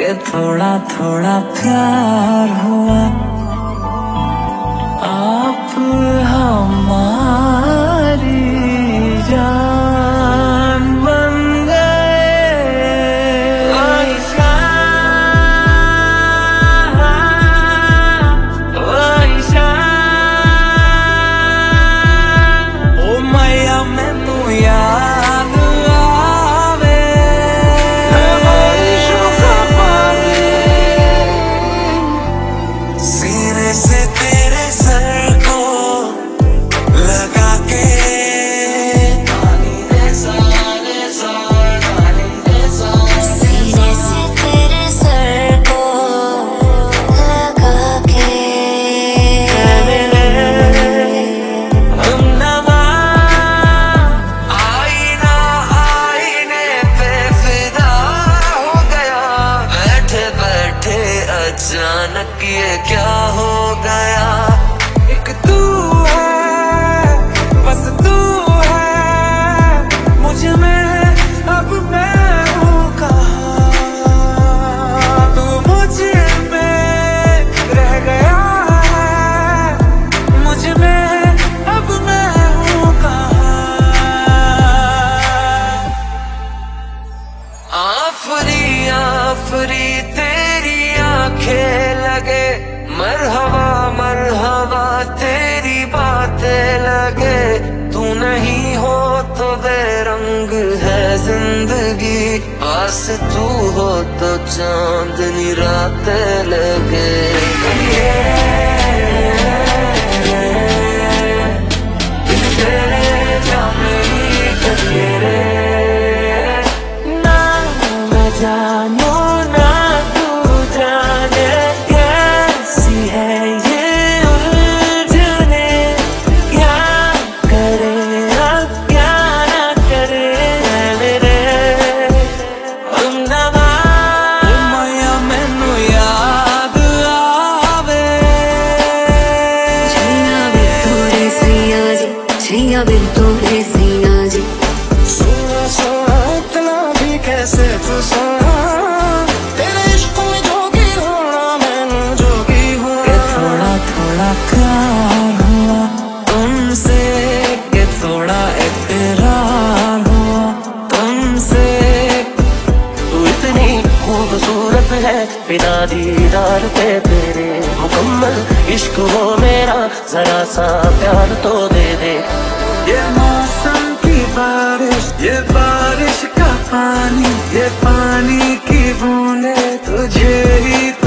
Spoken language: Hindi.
कि थोड़ा थोड़ा प्यार हुआ। आप हमारी जान बन गए। आयशा, आयशा, ओ मैया मैनू याद आवे। सीने से तेरे सर को लगा के सीने से तेरे सर को लगा के हमनवा आईना आईने पे फिदा हो गया। बैठे बैठे अचानक ये क्या हो गया। एक तू है, बस तू है मुझ में, अब मैं हूँ कहाँ। तू मुझ में रह गया है, मुझ में अब मैं हूँ कहाँ। आफरी आफरी तेरी आंखें लगे, मरहबा मरहबा तेरी बातें लगे। तू नहीं हो तो बेरंग है जिंदगी, पास तू हो तो चांदनी रातें लगे। तेरे जाने तेरे ना मैं जानू ना तू जाने, कैसी है ये उलझने। क्या करे अब क्या ना करे मेरे हमदमा। ओ मैया मैनू याद आवे। छैया बिन तोरे सैया जी, छैया बिन तोरे सैया जी। सोना सोना इतना भी कैसे तू सोना, तेरे इश्क में जोगी होना मैनू जोगी होना। थोड़ा थोड़ा प्यार हुआ तुमसे, कि थोड़ा इकरार हुआ तुमसे। तू इतनी खूबसूरत है, बिना दीदार पे तेरे मुकम्मल इश्क हो मेरा, जरा सा प्यार तो दे दे। ये मौसम की बारिश, ये बारिश का पानी, ये पानी की बूंदे तुझे ही